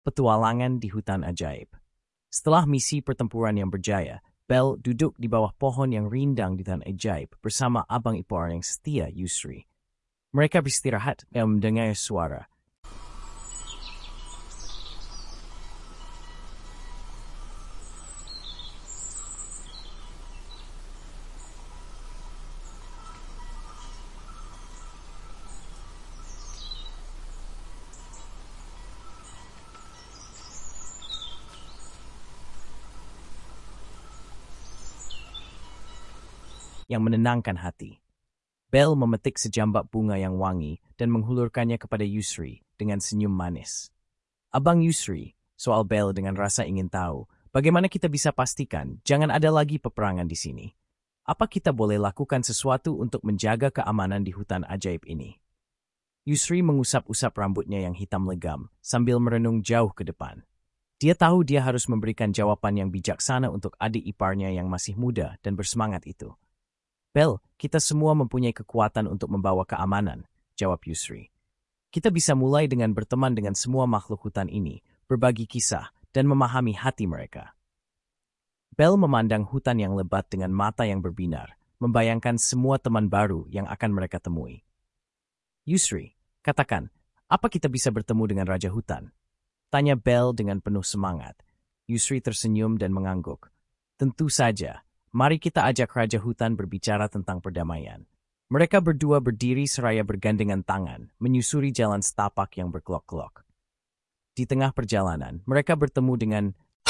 Petualangan di Hutan Ajaib. Setelah misi pertempuran yang berjaya, Belle duduk di bawah pohon yang rindang di Hutan Ajaib bersama abang ipar yang setia, Yusri. Mereka beristirahat dan mendengar suara. Yang menenangkan hati. Belle memetik sejambak bunga yang wangi dan menghulurkannya kepada Yusri dengan senyum manis. Abang Yusri, soal Belle dengan rasa ingin tahu, bagaimana kita bisa pastikan jangan ada lagi peperangan di sini? Apa kita boleh lakukan sesuatu untuk menjaga keamanan di hutan ajaib ini? Yusri mengusap-usap rambutnya yang hitam legam sambil merenung jauh ke depan. Dia tahu dia harus memberikan jawaban yang bijaksana untuk adik iparnya yang masih muda dan bersemangat itu. Belle, kita semua mempunyai kekuatan untuk membawa keamanan, jawab Yusri. Kita bisa mulai dengan berteman dengan semua makhluk hutan ini, berbagi kisah, dan memahami hati mereka. Belle memandang hutan yang lebat dengan mata yang berbinar, membayangkan semua teman baru yang akan mereka temui. Yusri, katakan, apa kita bisa bertemu dengan Raja Hutan? Tanya Belle dengan penuh semangat. Yusri tersenyum dan mengangguk. Tentu saja. Mari kita ajak Raja Hutan berbicara tentang perdamaian. Mereka berdua berdiri seraya bergandengan tangan, menyusuri jalan setapak yang berkelok-kelok. Di tengah perjalanan, mereka bertemu dengan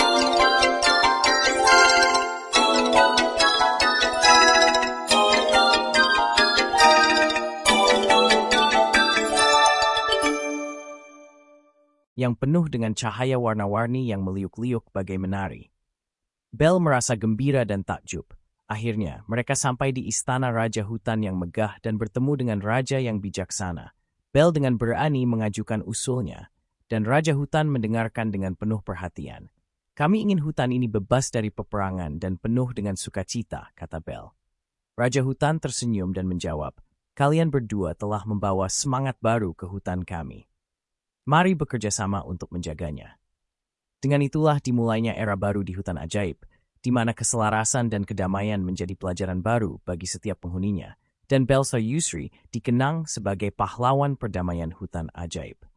yang penuh dengan cahaya warna-warni yang meliuk-liuk bagai menari. Belle merasa gembira dan takjub. Akhirnya, mereka sampai di istana Raja Hutan yang megah dan bertemu dengan Raja yang bijaksana. Belle dengan berani mengajukan usulnya, dan Raja Hutan mendengarkan dengan penuh perhatian. Kami ingin hutan ini bebas dari peperangan dan penuh dengan sukacita, kata Belle. Raja Hutan tersenyum dan menjawab, kalian berdua telah membawa semangat baru ke hutan kami. Mari bekerja sama untuk menjaganya. Dengan itulah dimulainya era baru di hutan ajaib, di mana keselarasan dan kedamaian menjadi pelajaran baru bagi setiap penghuninya, dan Belle Yusri dikenang sebagai pahlawan perdamaian hutan ajaib.